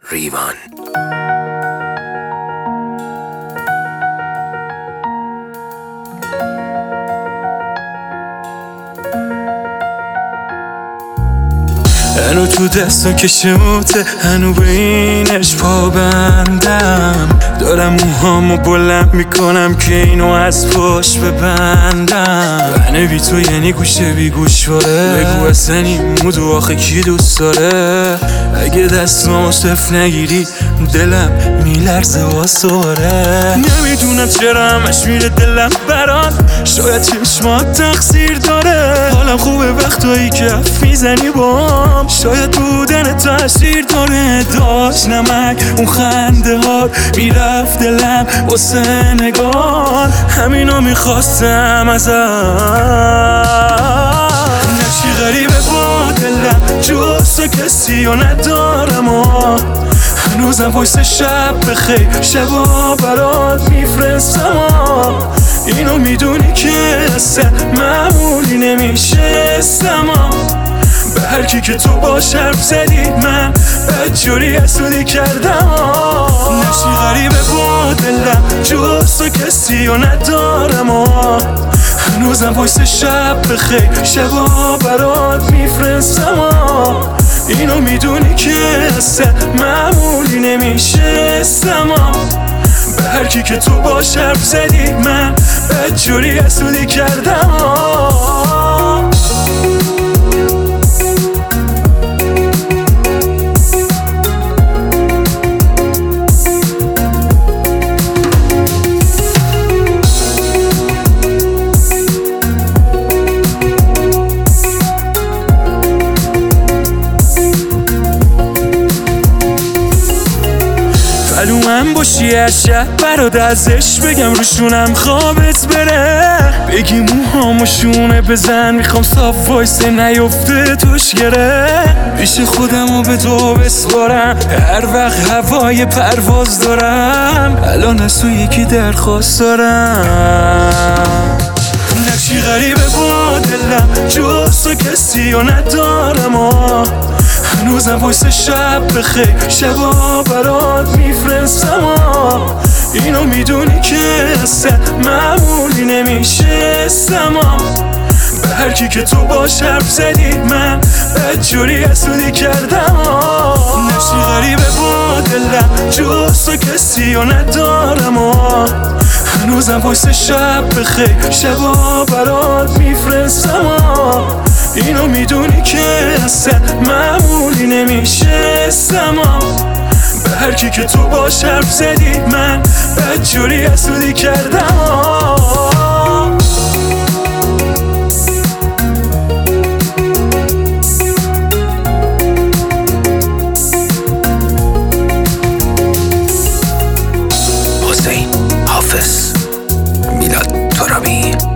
ریوان. هنو تو دستو کشموته، هنو به اینش پابندم. دارم موهامو بلند میکنم که اینو از پشت ببندم. بنه بی تو یعنی گوشه بی گوشواره. بگو اصلا این مودو آخه کی دوست داره؟ اگه دستمو صف نگیری دلم میلرزه واساره. نمیدونم چرا همش میره دلم برات، شاید چشمات تقصیر داره. حالم خوبه وقتایی که حرف میزنی بام، شاید بودن تاثیر داره. داشت نمک اون خنده ها میرفت دلم واسه نگاه، همینو میخواستم ازت. نقشی غریبه با دلم، جز تو کسی رو ندارم و هنوزم وایس شب بخیر شبا برات میفرستم. اینو میدونی که اصلا معمولی نمیشستم. به هر کی که تو باش حرف زدی من بدجوری حسودی کردم. نقشی غریبه با دلم، جز تو کسی رو ندارم و هنوزم وایس شب بخیر شبا برات میفرستم. اینو میدونی که اصلا معمولی نمیشستم. به هر کی که تو باش حرف زدی من بدجوری حسودی کردم. من باشی هر شب برات ازش بگم روشونم خوابت بره. بگی موهامو شونه بزن میخوام صاف وایسه نیفته توش گره. پیش خودمو به تو بسپارم هر وقت هوای پرواز دارم. الان از تو یکی درخواست دارم. نقشی غریبه با دلم، جز تو کسی رو ندارم و هنوزم وایس شب بخیر شبا برات میفرستم. اینو میدونی که اصلا معمولی نمیشستم. به هر کی که تو باش حرف زدی من بدجوری حسودی کردم. نقشی غریبه با دلم، جز تو کسی رو ندارم و هنوزم وایس شب بخیر شبا برات میفرستم. اینو میدونی که اصلا معمولی نمیشستم. به هر کی که تو باش حرف زدی من بدجوری حسودی کردم. حسین حافظ، میلاد ترابی.